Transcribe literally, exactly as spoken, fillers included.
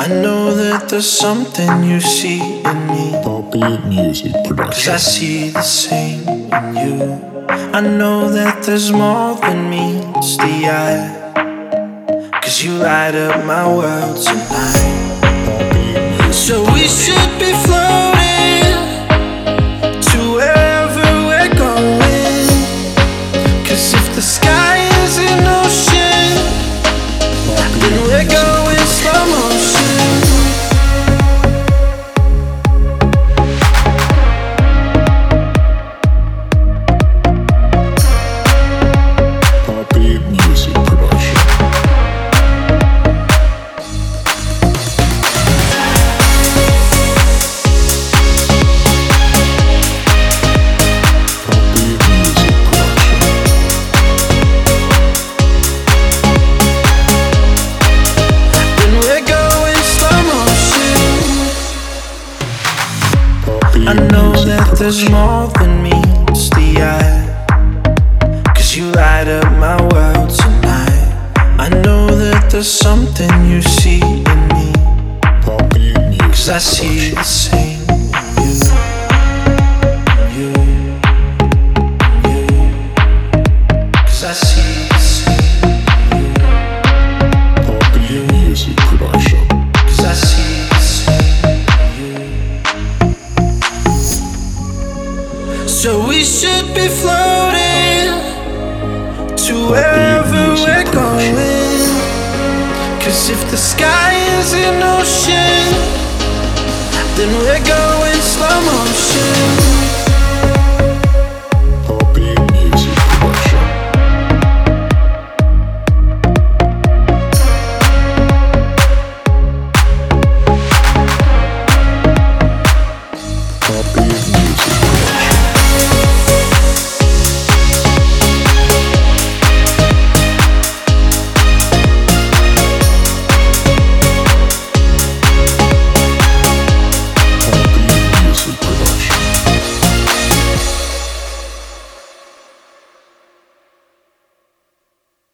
I know that there's something you see in me. Poppy Music Production. 'Cause I see the same in you. I know that there's more than meets the eye. 'Cause you light up my world tonight. So we should be floating to wherever we're going. 'Cause if the sky is an ocean, then we're going slow motion. Poppy Music Production. I know that there's more than meets the eye. 'Cause you light up my world tonight. I know that there's something you see in me. Poppy Music 'Cause I see the same in you. You, you. 'Cause I see the same in you. Poppy Music Production. 'Cause I see the same in you. So we should be floating to wherever we're going. 'Cause if the sky is an ocean, then we're going slow motion.